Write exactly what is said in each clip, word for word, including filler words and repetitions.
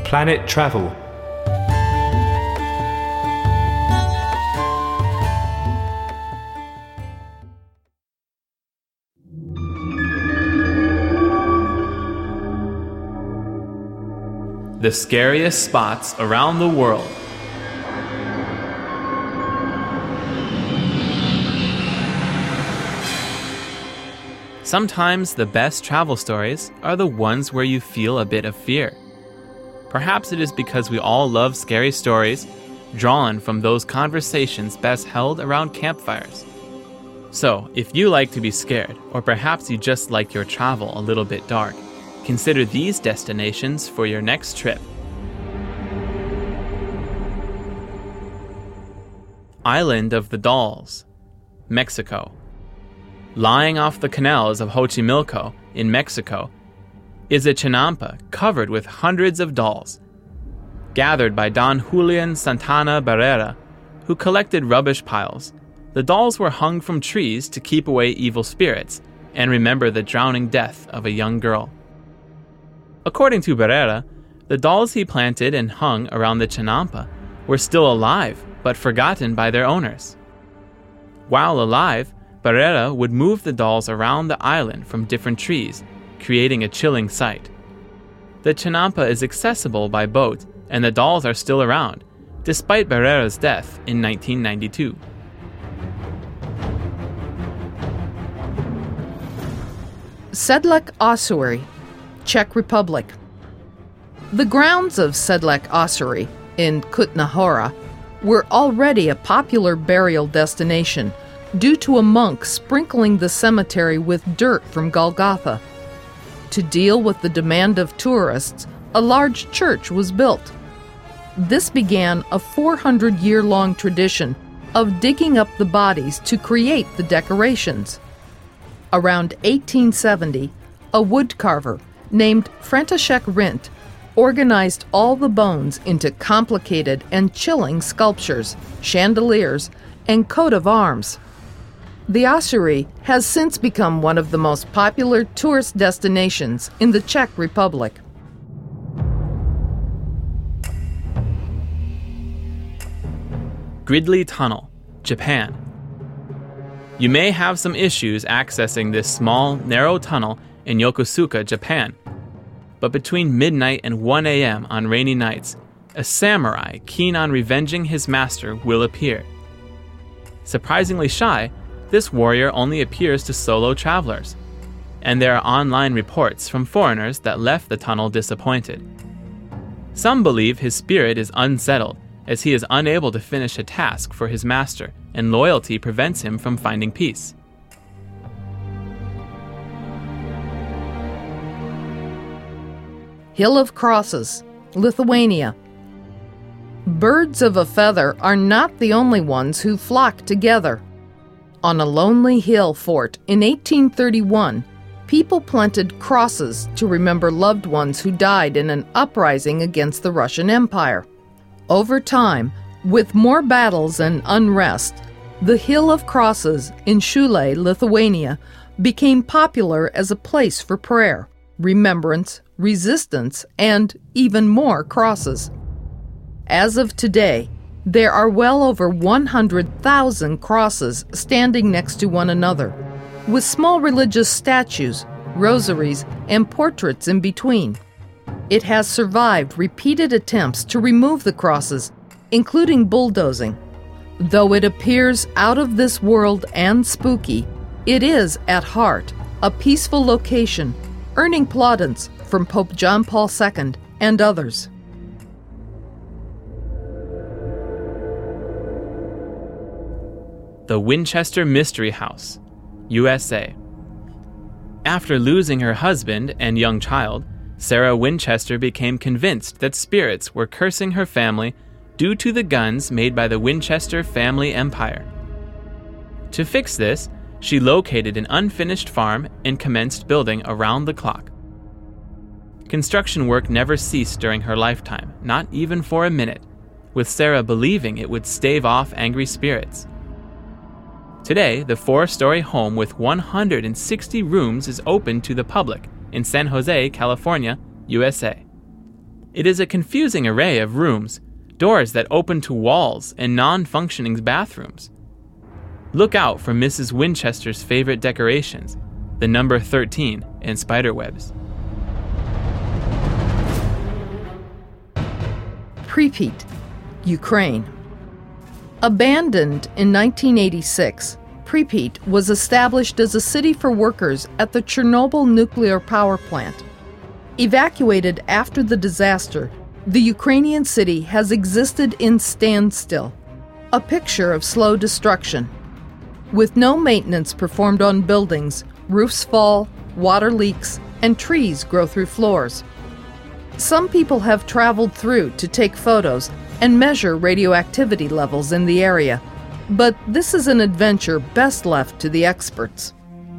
Planet Travel. The scariest spots around the world. Sometimes the best travel stories are the ones where you feel a bit of fear. Perhaps it is because we all love scary stories, drawn from those conversations best held around campfires. So, if you like to be scared, or perhaps you just like your travel a little bit dark, consider these destinations for your next trip. Island of the Dolls, Mexico. Lying off the canals of Xochimilco in Mexico is a chinampa covered with hundreds of dolls. Gathered by Don Julian Santana Barrera, who collected rubbish piles, the dolls were hung from trees to keep away evil spirits and remember the drowning death of a young girl. According to Barrera, the dolls he planted and hung around the chinampa were still alive but forgotten by their owners. While alive, Barrera would move the dolls around the island from different trees, creating a chilling sight. The chinampa is accessible by boat, and the dolls are still around, despite Barrera's death in nineteen ninety-two. Sedlec Ossuary, Czech Republic. The grounds of Sedlec Ossuary in Kutna Hora were already a popular burial destination due to a monk sprinkling the cemetery with dirt from Golgotha. To deal with the demand of tourists, a large church was built. This began a four hundred year long tradition of digging up the bodies to create the decorations. Around eighteen seventy, a woodcarver named František Rindt organized all the bones into complicated and chilling sculptures, chandeliers, and coat of arms. The ossuary has since become one of the most popular tourist destinations in the Czech Republic. Gridley Tunnel, Japan. You may have some issues accessing this small, narrow tunnel in Yokosuka, Japan. But between midnight and one a.m. on rainy nights, a samurai keen on revenging his master will appear. Surprisingly shy, this warrior only appears to solo travelers, and there are online reports from foreigners that left the tunnel disappointed. Some believe his spirit is unsettled, as he is unable to finish a task for his master, and loyalty prevents him from finding peace. Hill of Crosses, Lithuania. Birds of a feather are not the only ones who flock together. On a lonely hill fort in eighteen thirty-one, people planted crosses to remember loved ones who died in an uprising against the Russian Empire. Over time, with more battles and unrest, the Hill of Crosses in Šiauliai, Lithuania, became popular as a place for prayer, remembrance, resistance, and even more crosses. As of today, there are well over one hundred thousand crosses standing next to one another, with small religious statues, rosaries, and portraits in between. It has survived repeated attempts to remove the crosses, including bulldozing. Though it appears out of this world and spooky, it is, at heart, a peaceful location, earning plaudits from Pope John Paul the Second and others. The Winchester Mystery House, U S A. After losing her husband and young child, Sarah Winchester became convinced that spirits were cursing her family due to the guns made by the Winchester family empire. To fix this, she located an unfinished farm and commenced building around the clock. Construction work never ceased during her lifetime, not even for a minute, with Sarah believing it would stave off angry spirits. Today, the four-story home with one hundred sixty rooms is open to the public in San Jose, California, U S A. It is a confusing array of rooms, doors that open to walls, and non-functioning bathrooms. Look out for Missus Winchester's favorite decorations, the number thirteen and spiderwebs. Pripyat, Ukraine. Abandoned in nineteen eighty-six, Pripyat was established as a city for workers at the Chernobyl nuclear power plant. Evacuated after the disaster, the Ukrainian city has existed in standstill, a picture of slow destruction. With no maintenance performed on buildings, roofs fall, water leaks, and trees grow through floors. Some people have traveled through to take photos and measure radioactivity levels in the area, but this is an adventure best left to the experts.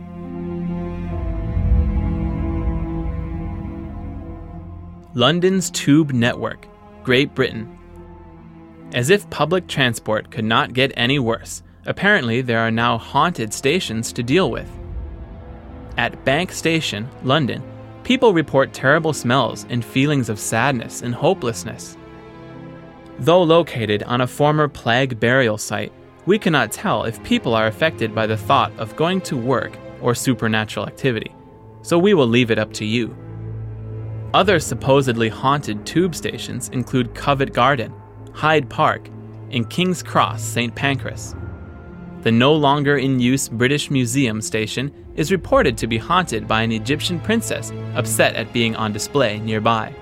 London's Tube Network, Great Britain. As if public transport could not get any worse, apparently there are now haunted stations to deal with. At Bank Station, London, people report terrible smells and feelings of sadness and hopelessness. Though located on a former plague burial site, we cannot tell if people are affected by the thought of going to work or supernatural activity, so we will leave it up to you. Other supposedly haunted tube stations include Covent Garden, Hyde Park, and King's Cross, Saint Pancras. The no longer in use British Museum station is reported to be haunted by an Egyptian princess upset at being on display nearby.